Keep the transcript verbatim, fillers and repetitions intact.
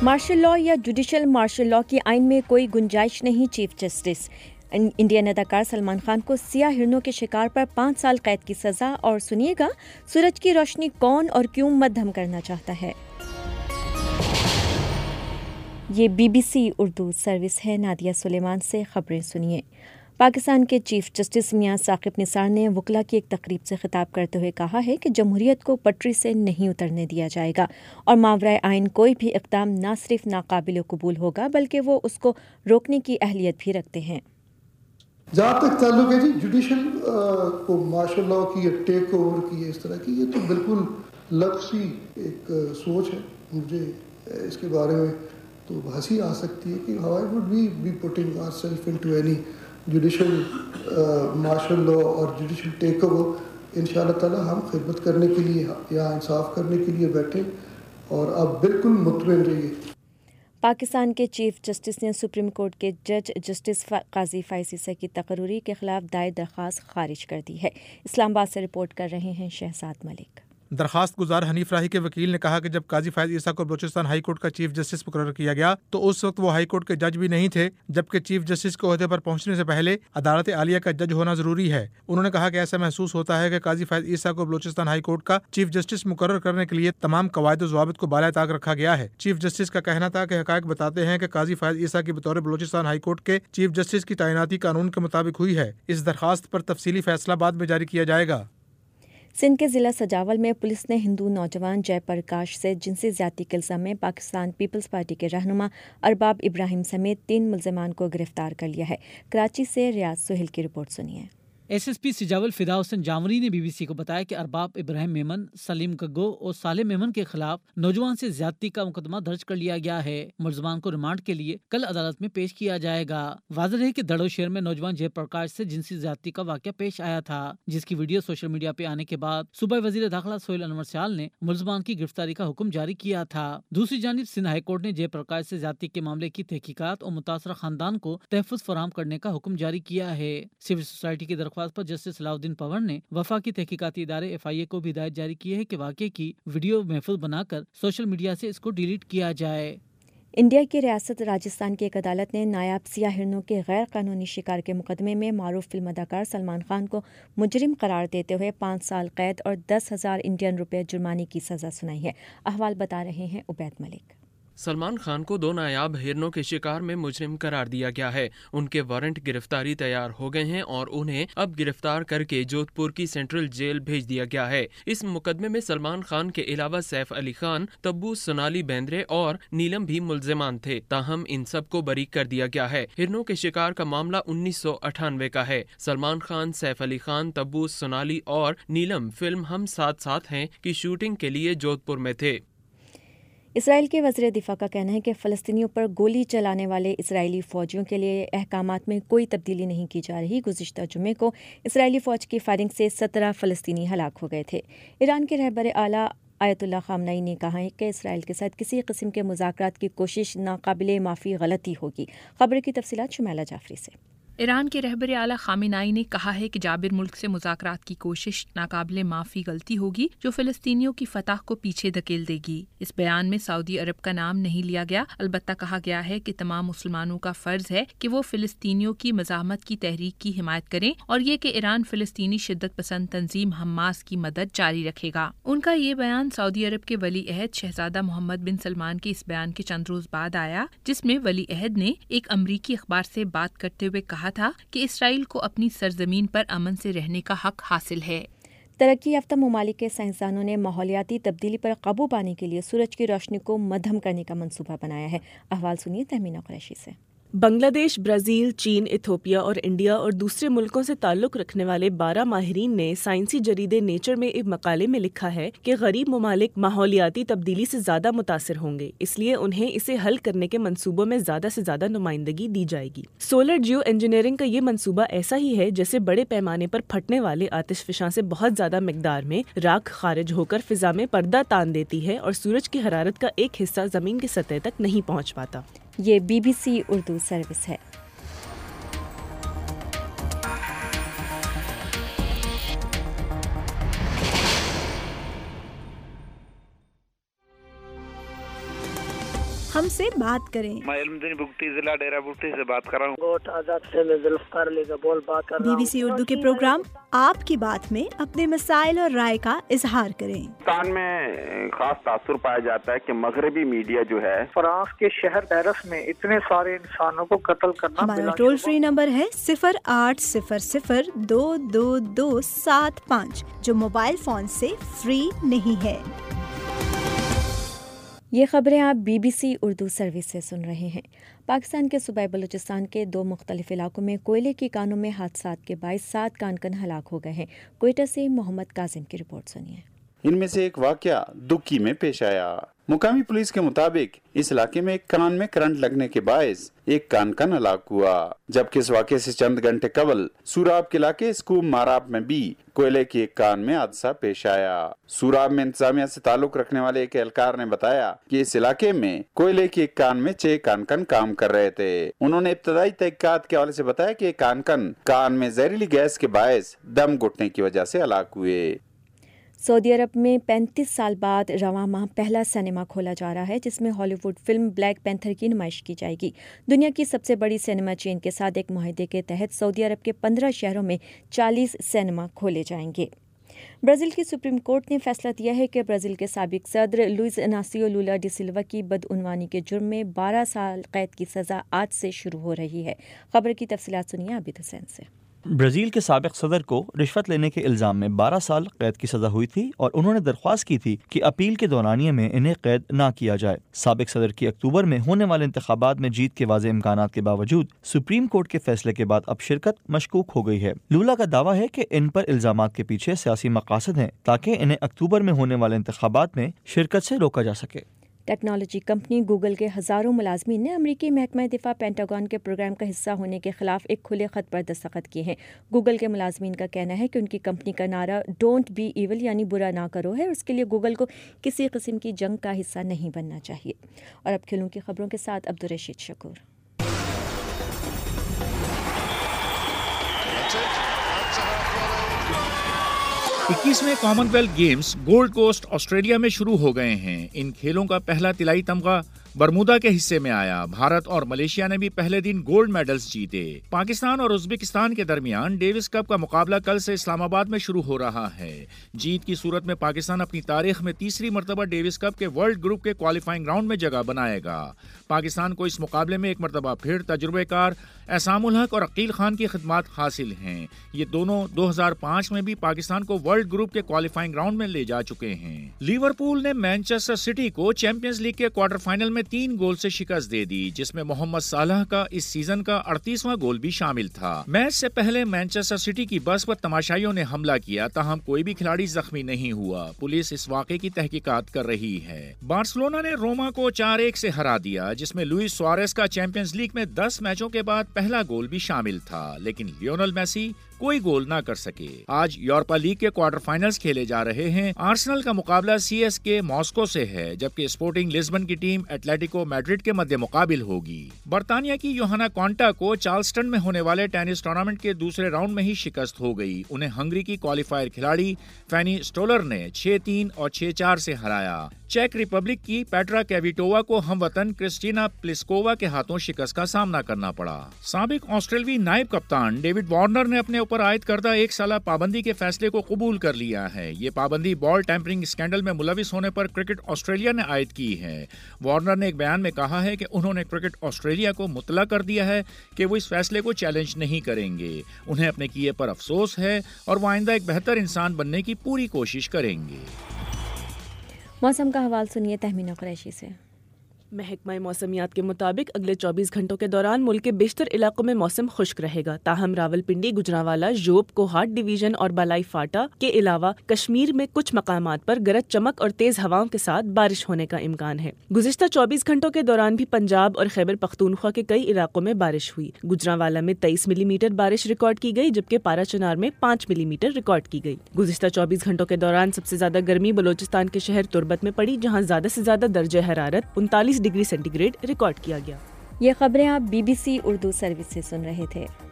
Martial law या judicial martial law की आइन में कोई गुंजाइश नहीं, चीफ जस्टिस। इंडियन अदाकार सलमान खान को सियाह हिरणों के शिकार पर पाँच साल कैद की सजा। और सुनिएगा, सूरज की रोशनी कौन और क्यों मध्यम करना चाहता है। ये बीबीसी उर्दू सर्विस है। नादिया सुलेमान से खबरें सुनिए। पाकिस्तान के चीफ जस्टिस मियां साकिब निसार ने वकला की एक तकरीब से खिताब करते हुए कहा है कि जमहूरियत को पटरी से नहीं उतरने दिया जाएगा और मावराए आइन कोई भी इक़दाम न सिर्फ नाकाबिल कबूल होगा बल्कि वो उसको रोकने की अहलियत भी रखते हैं। जहाँ तक ताल्लुक है जी जुडिशल को मार्शल लॉ की या टेक ओवर की इस तरह की, ये तो बिल्कुल लफ्ज़ी एक सोच है। मुझे इसके बारे में तो हंसी आ सकती है कि how would we be putting ourselves into any judicial martial law और जुडिशल टेक ओवर। इंशाअल्लाह ताला हम खिदमत करने के लिए या इंसाफ करने के लिए बैठे और आप बिल्कुल मुतमईन रहिए। पाकिस्तान के चीफ जस्टिस ने सुप्रीम कोर्ट के जज जस्टिस काजी फैज़ ईसा की तकर्री के खिलाफ दायर दरख्वास्त खारिज कर दी है। इस्लामाबाद से रिपोर्ट कर रहे हैं शहजाद मलिक। दरखास्त गुजार हनीफ राही के वकील ने कहा कि जब काजी फैज़ ईसा को बलूचिस्तान हाई कोर्ट का चीफ जस्टिस मुकर्रर किया गया तो उस वक्त वो हाई कोर्ट के जज भी नहीं थे, जबकि चीफ जस्टिस के ओहदे पर पहुंचने से पहले अदालत आलिया का जज होना जरूरी है। उन्होंने कहा कि ऐसा महसूस होता है कि काजी फैज़ ईसा को बलूचिस्तान हाई कोर्ट का चीफ जस्टिस मुकर्रर करने के लिए तमाम कवायद ज़वाबित को बाला ताक रखा गया है। चीफ जस्टिस का कहना था कि हक़ाइक़ बताते हैं कि काजी फैज़ ईसा की बतौर बलूचिस्तान हाई कोर्ट के चीफ जस्टिस की तैनाती कानून के मुताबिक हुई है। इस दरखास्त पर तफसीली फैसला बाद में जारी किया जाएगा। सिंध के ज़िला सजावल में पुलिस ने हिंदू नौजवान जयप्रकाश से जिनसी ज़्यादती के इल्ज़ाम में पाकिस्तान पीपल्स पार्टी के रहनुमा अरबाब इब्राहिम समेत तीन मुल्ज़िमान को गिरफ्तार कर लिया है। कराची से रियाज सुहेल की रिपोर्ट सुनिए। एस एस पी सिजावल फिदा हुसैन जामरी ने बीबीसी को बताया कि अरबाब इब्राहिम मेमन, सलीम कग्गो और साले मेमन के खिलाफ नौजवान से ज्यादती का मुकदमा दर्ज कर लिया गया है। मुल्ज़िमान को रिमांड के लिए कल अदालत में पेश किया जाएगा। वाज़ेह है कि दड़ो शहर में नौजवान जयप्रकाश से जिनसी ज्यादती का वाक़या पेश आया था, जिसकी वीडियो सोशल मीडिया पे आने के बाद सूबाई वज़ीर दाखिला सोहेल अनवर स्याल ने मुल्ज़िमान की गिरफ्तारी का हुक्म जारी किया था। दूसरी जानिब सिंध हाई कोर्ट ने जयप्रकाश से ज्यादती के मामले की तहकीकात और मुतासरा खानदान को तहफ़्फ़ुज़ फराहम करने का हुक्म जारी किया है। सिविल सोसाइटी की दरख्वास्त पर जस्टिस सलाउद्दीन पवर ने वफा की तहकीकाती इदारे एफ आई ए को भी हिदायत जारी की है कि वाक़े की वीडियो महफूज बनाकर सोशल मीडिया से इसको डिलीट किया जाए। इंडिया की रियासत राजस्थान की एक अदालत ने नायाब सियाह हिरणों के गैर कानूनी शिकार के मुकदमे में मारूफ फिल्म अदाकार सलमान खान को मुजरिम करार देते हुए पाँच साल कैद और दस हजार इंडियन रुपये जुर्माने की सजा सुनाई है। अहवाल बता रहे हैं उबैद मलिक। सलमान खान को दो नायाब हिरणों के शिकार में मुजरिम करार दिया गया है। उनके वारंट गिरफ्तारी तैयार हो गए हैं और उन्हें अब गिरफ्तार करके जोधपुर की सेंट्रल जेल भेज दिया गया है। इस मुकदमे में सलमान खान के अलावा सैफ अली खान, तब्बू, सोनाली बेंद्रे और नीलम भी मुल्जिमान थे, ताहम इन सब को बरी कर दिया गया है। हिरणों के शिकार का मामला उन्नीस सौ अठानवे का है। सलमान खान, सैफ अली खान, तब्बू, सोनाली और नीलम फिल्म हम साथ साथ हैं की शूटिंग के लिए जोधपुर में थे। इसराइल के वज़ीर दिफा का कहना है कि फ़लस्तीनियों पर गोली चलाने वाले इसराइली फ़ौजियों के लिए अहकामात में कोई तब्दीली नहीं की जा रही। गुज़िश्ता जुमे को इसराइली फ़ौज की फायरिंग से सत्रह फ़लस्तीनी हलाक हो गए थे। ईरान के रहबर आला आयतुल्लाह ख़ामनई ने कहा है कि इसराइल के साथ किसी किस्म के मुज़ाकरात की कोशिश नाकाबिले माफ़ी गलती होगी। खबर की तफसीलात शुमैला जाफरी से। ईरान के रहबर आला खामेनाई ने कहा है कि जाबिर मुल्क से मुज़ाकरात की कोशिश नाकाबिले माफ़ी गलती होगी जो फ़लस्तीनियों की फतह को पीछे धकेल देगी। इस बयान में सऊदी अरब का नाम नहीं लिया गया, अलबत्ता कहा गया है कि तमाम मुसलमानों का फ़र्ज़ है कि वो फ़लस्तीनियों की मज़ाहमत की तहरीक की हिमायत करें और ये कि ईरान फ़लस्तीनी शिद्दत पसंद तंजीम हमास की मदद जारी रखेगा। उनका ये बयान सऊदी अरब के वली अहद शहजादा मोहम्मद बिन सलमान के इस बयान के चंद रोज़ बाद आया, जिसमें वली अहद ने एक अमरीकी अखबार से बात करते हुए कहा था कि इसराइल को अपनी सरजमीन पर अमन से रहने का हक हासिल है। तरक्की याफ्ता ममालिक के साइंसदानों ने माहौलियाती तब्दीली पर काबू पाने के लिए सूरज की रोशनी को मध्यम करने का मंसूबा बनाया है। अहवाल सुनिए तहमीना कुरैशी से। बांग्लादेश, ब्राज़ील, चीन, इथियोपिया और इंडिया और दूसरे मुल्कों से ताल्लुक़ रखने वाले बारह माहिरीन ने साइंसी जरीदे नेचर में एक मकाले में लिखा है कि गरीब ममालिक माहौलियाती तब्दीली से ज़्यादा मुतासिर होंगे, इसलिए उन्हें इसे हल करने के मंसूबों में ज़्यादा से ज़्यादा नुमाइंदगी दी जाएगी। सोलर जियो इंजीनियरिंग का ये मंसूबा ऐसा ही है जैसे बड़े पैमाने पर फटने वाले आतिशफशां से बहुत ज़्यादा मिकदार में राख खारिज होकर फिजा में पर्दा तान देती है और सूरज की हरारत का एक हिस्सा ज़मीन की सतह तक नहीं पहुँच पाता। ये बीबीसी उर्दू सर्विस है। ہم سے بات کریں۔ میں علمدین بگٹی ضلع ڈیرہ بگٹی سے بات کر رہا ہوں۔ گوٹ آزاد سے میں ذوالفقار علی کا بول بات کر رہا ہوں۔ بی بی سی اردو کے پروگرام آپ کی بات میں اپنے مسائل اور رائے کا اظہار کریں۔ پاکستان میں خاص تاثر پایا جاتا ہے کہ مغربی میڈیا جو ہے فرانس کے شہر پیرس میں اتنے سارے انسانوں کو قتل کرنا۔ ہمارا ٹول فری نمبر ہے صفر آٹھ صفر صفر دو دو دو سات پانچ، جو موبائل فون سے فری نہیں ہے۔ یہ خبریں آپ B B C Urdu service سے سن رہے ہیں۔ پاکستان کے صوبہ بلوچستان کے دو مختلف علاقوں میں کوئلے کی کانوں میں حادثات کے باعث سات کانکن ہلاک ہو گئے ہیں۔ کوئٹہ سے محمد کاظم کی رپورٹ سنیے۔ ان میں سے ایک واقعہ دکی میں پیش آیا۔ مقامی پولیس کے مطابق اس علاقے میں ایک کان میں کرنٹ لگنے کے باعث ایک کانکن ہلاک ہوا، جبکہ اس واقعے سے چند گھنٹے قبل سوراب کے علاقے اسکوم ماراب میں بھی کوئلے کے ایک کان میں حادثہ پیش آیا۔ سوراب میں انتظامیہ سے تعلق رکھنے والے ایک اہلکار نے بتایا کہ اس علاقے میں کوئلے کے ایک کان میں چھ کانکن کام کر رہے تھے۔ انہوں نے ابتدائی تحقیقات کے حوالے سے بتایا کہ کانکن کان میں زہریلی گیس کے باعث دم گھٹنے کی وجہ سے ہلاک ہوئے۔ سعودی عرب میں پینتیس سال بعد رواں ماہ پہلا سینما کھولا جا رہا ہے، جس میں ہالی ووڈ فلم بلیک پینتھر کی نمائش کی جائے گی۔ دنیا کی سب سے بڑی سینما چین کے ساتھ ایک معاہدے کے تحت سعودی عرب کے پندرہ شہروں میں چالیس سینما کھولے جائیں گے۔ برازیل کی سپریم کورٹ نے فیصلہ دیا ہے کہ برازیل کے سابق صدر لوئز اناسیو لولا ڈی سلوا کی بدعنوانی کے جرم میں بارہ سال قید کی سزا آج سے شروع ہو رہی ہے۔ خبر کی تفصیلات سنیے عابد حسین سے۔ برازیل کے سابق صدر کو رشوت لینے کے الزام میں بارہ سال قید کی سزا ہوئی تھی اور انہوں نے درخواست کی تھی کہ اپیل کے دورانیے میں انہیں قید نہ کیا جائے۔ سابق صدر کی اکتوبر میں ہونے والے انتخابات میں جیت کے واضح امکانات کے باوجود سپریم کورٹ کے فیصلے کے بعد اب شرکت مشکوک ہو گئی ہے۔ لولا کا دعویٰ ہے کہ ان پر الزامات کے پیچھے سیاسی مقاصد ہیں تاکہ انہیں اکتوبر میں ہونے والے انتخابات میں شرکت سے روکا جا سکے۔ ٹیکنالوجی کمپنی گوگل کے ہزاروں ملازمین نے امریکی محکمہ دفاع پینٹاگون کے پروگرام کا حصہ ہونے کے خلاف ایک کھلے خط پر دستخط کیے ہیں۔ گوگل کے ملازمین کا کہنا ہے کہ ان کی کمپنی کا نعرہ ڈونٹ بی ایول یعنی برا نہ کرو ہے، اور اس کے لیے گوگل کو کسی قسم کی جنگ کا حصہ نہیں بننا چاہیے۔ اور اب کھیلوں کی خبروں کے ساتھ عبدالرشید شکور۔ اکیسویں commonwealth games gold coast Australia میں شروع ہو گئے ہیں۔ ان کھیلوں کا پہلا طلائی تمغہ برمودا کے حصے میں آیا۔ بھارت اور ملیشیا نے بھی پہلے دن گولڈ میڈلز جیتے۔ پاکستان اور ازبکستان کے درمیان ڈیوس کپ کا مقابلہ کل سے اسلام آباد میں شروع ہو رہا ہے۔ جیت کی صورت میں پاکستان اپنی تاریخ میں تیسری مرتبہ ڈیوس کپ کے ورلڈ گروپ کے کوالیفائنگ راؤنڈ میں جگہ بنائے گا۔ پاکستان کو اس مقابلے میں ایک مرتبہ پھر تجربے کار احسام الحق اور عقیل خان کی خدمات حاصل ہیں۔ یہ دونوں دو ہزار پانچ میں بھی پاکستان کو ورلڈ گروپ کے کوالیفائنگ راؤنڈ میں لے جا چکے ہیں۔ لیورپول نے مانچسٹر سٹی کو چیمپئنز لیگ کے کوارٹر فائنل میں تین گول سے شکست دے دی، جس میں محمد صلاح کا اس سیزن کا اڑتیسواں گول بھی شامل تھا۔ میچ سے پہلے مانچسٹر سٹی کی بس پر تماشائیوں نے حملہ کیا، تاہم کوئی بھی کھلاڑی زخمی نہیں ہوا۔ پولیس اس واقعے کی تحقیقات کر رہی ہے۔ بارسلونا نے روما کو چار ایک سے ہرا دیا، جس میں لوئس سوارز کا چیمپئنز لیگ میں دس میچوں کے بعد پہلا گول بھی شامل تھا، لیکن لیونل میسی کوئی گول نہ کر سکے۔ آج یورپا لیگ کے کوارٹر فائنلز کھیلے جا رہے ہیں۔ آرسنل کا مقابلہ سی ایس کے ماسکو سے ہے، جبکہ اسپورٹنگ لسبن کی ٹیم ایتلیٹیکو میڈرڈ کے مد مقابل ہوگی۔ برطانیہ کی یوہانا کونٹا کو چارلسٹن میں ہونے والے ٹینس ٹورنامنٹ کے دوسرے راؤنڈ میں ہی شکست ہو گئی۔ انہیں ہنگری کی کوالیفائر کھلاڑی فینی اسٹولر نے چھ تین اور چھ چار سے ہرایا۔ چیک ریپبلک کی پیٹرا کیویٹووا کو ہم وطن کرسٹینا پلسکووا کے ہاتھوں شکست کا سامنا کرنا پڑا۔ سابق آسٹریلوی نائب کپتان ڈیوڈ وارنر نے اپنے اوپر عائد کردہ ایک سالہ پابندی کے فیصلے کو قبول کر لیا ہے۔ یہ پابندی بال ٹیمپرنگ اسکینڈل میں ملوث ہونے پر کرکٹ آسٹریلیا نے عائد کی ہے۔ وارنر نے ایک بیان میں کہا ہے کہ انہوں نے کرکٹ آسٹریلیا کو مطلع کر دیا ہے کہ وہ اس فیصلے کو چیلنج نہیں کریں گے۔ انہیں اپنے کیے پر افسوس ہے اور وہ آئندہ ایک بہتر انسان بننے کی پوری کوشش کریں گے۔ موسم کا حوال سنیے تہمینہ قریشی سے۔ محکمہ موسمیات کے مطابق اگلے چوبیس گھنٹوں کے دوران ملک کے بیشتر علاقوں میں موسم خشک رہے گا، تاہم راولپنڈی، گجرانوالہ، ژوب، کوہاٹ ڈویژن اور بالائی فاٹا کے علاوہ کشمیر میں کچھ مقامات پر گرج چمک اور تیز ہواؤں کے ساتھ بارش ہونے کا امکان ہے۔ گزشتہ چوبیس گھنٹوں کے دوران بھی پنجاب اور خیبر پختونخوا کے کئی علاقوں میں بارش ہوئی۔ گجرانوالہ میں تیئیس ملی میٹر بارش ریکارڈ کی گئی، جبکہ پارا چنار میں پانچ ملی میٹر ریکارڈ کی گئی۔ گزشتہ چوبیس گھنٹوں کے دوران سب سے زیادہ گرمی بلوچستان کے شہر تربت میں پڑی، جہاں زیادہ سے زیادہ درجہ حرارت انتالیس ڈگری سینٹی گریڈ ریکارڈ کیا گیا۔ یہ خبریں آپ B B C Urdu service سے سن رہے تھے۔